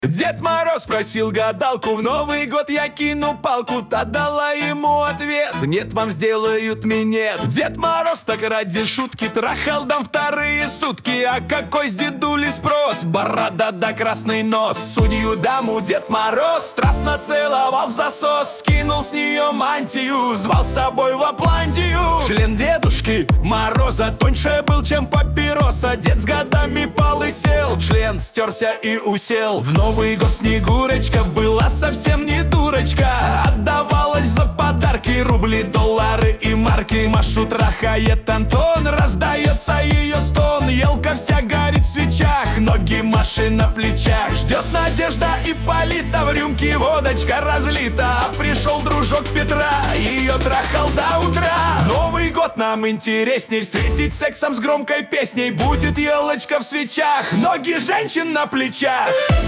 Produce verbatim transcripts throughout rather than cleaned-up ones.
Дед Мороз просил гадалку, в Новый год я кину палку. Та дала ему ответ: нет, вам сделают минет. Дед Мороз так ради шутки трахал дам вторые сутки. А какой с дедули спрос? Борода да красный нос. Судью даму Дед Мороз страстно целовал в засос. Скинул с нее мантию, звал с собой в Аплантию. Член дедушки Мороза тоньше был, чем папироса. Дед с годами полысел, член стерся и усел. В Новый год Снегурочка была совсем не дурочка. Отдавалась за подарки рубли, доллары и марки. Машу трахает Антон, раздается ее стон. Елка вся горит в свечах, ноги Маши на плечах. Ждет Надежда Ипполита, в рюмке водочка разлита. А пришел дружок Петра, ее трахал до утра. Новый год нам интересней встретить сексом с громкой песней. Будет елочка в свечах, ноги женщин на плечах.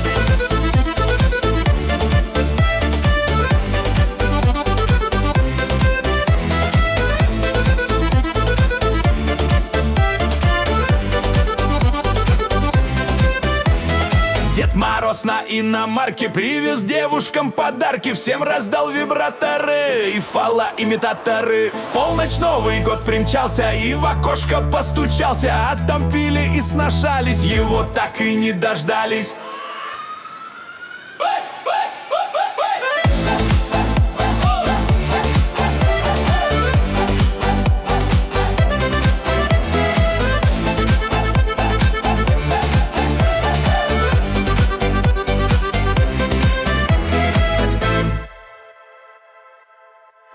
Дед Мороз на иномарке привез девушкам подарки. Всем раздал вибраторы и фалоимитаторы. В полночь Новый год примчался и в окошко постучался. А там пили и сношались, его так и не дождались.